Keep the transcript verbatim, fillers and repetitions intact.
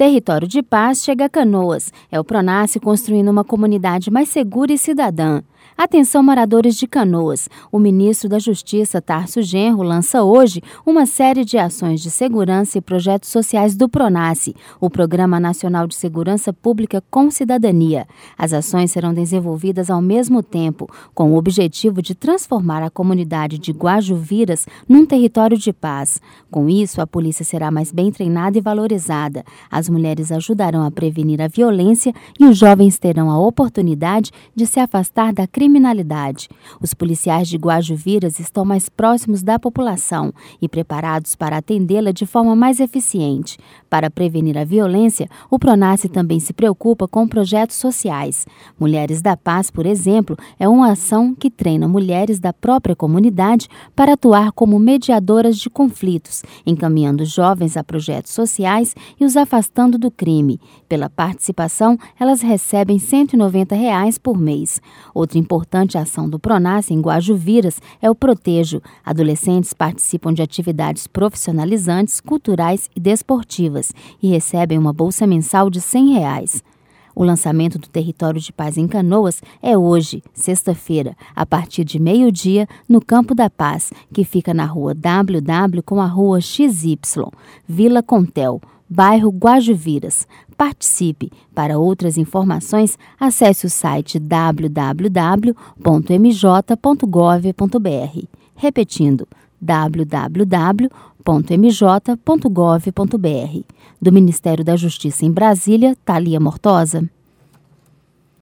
Território de Paz chega a Canoas. É o Pronasce construindo uma comunidade mais segura e cidadã. Atenção, moradores de Canoas. O ministro da Justiça, Tarso Genro, lança hoje uma série de ações de segurança e projetos sociais do Pronasce, o Programa Nacional de Segurança Pública com Cidadania. As ações serão desenvolvidas ao mesmo tempo, com o objetivo de transformar a comunidade de Guajuviras num território de paz. Com isso, a polícia será mais bem treinada e valorizada. As mulheres ajudarão a prevenir a violência e os jovens terão a oportunidade de se afastar da criminalidade. Os policiais de Guajuviras estão mais próximos da população e preparados para atendê-la de forma mais eficiente. Para prevenir a violência, o Pronasce também se preocupa com projetos sociais. Mulheres da Paz, por exemplo, é uma ação que treina mulheres da própria comunidade para atuar como mediadoras de conflitos, encaminhando jovens a projetos sociais e os afastando do crime. Pela participação, elas recebem cento e noventa reais por mês. Outra importante ação do Pronasce em Guajuviras é o Protejo. Adolescentes participam de atividades profissionalizantes, culturais e desportivas e recebem uma bolsa mensal de cem reais. O lançamento do Território de Paz em Canoas é hoje, sexta-feira, a partir de meio-dia, no Campo da Paz, que fica na rua W W com a rua X Y, Vila Contel, bairro Guajuviras. Participe! Para outras informações, acesse o site w w w ponto m j ponto gov ponto b r. Repetindo, w w w ponto m j ponto gov ponto b r. Do Ministério da Justiça em Brasília, Thalia Mortosa.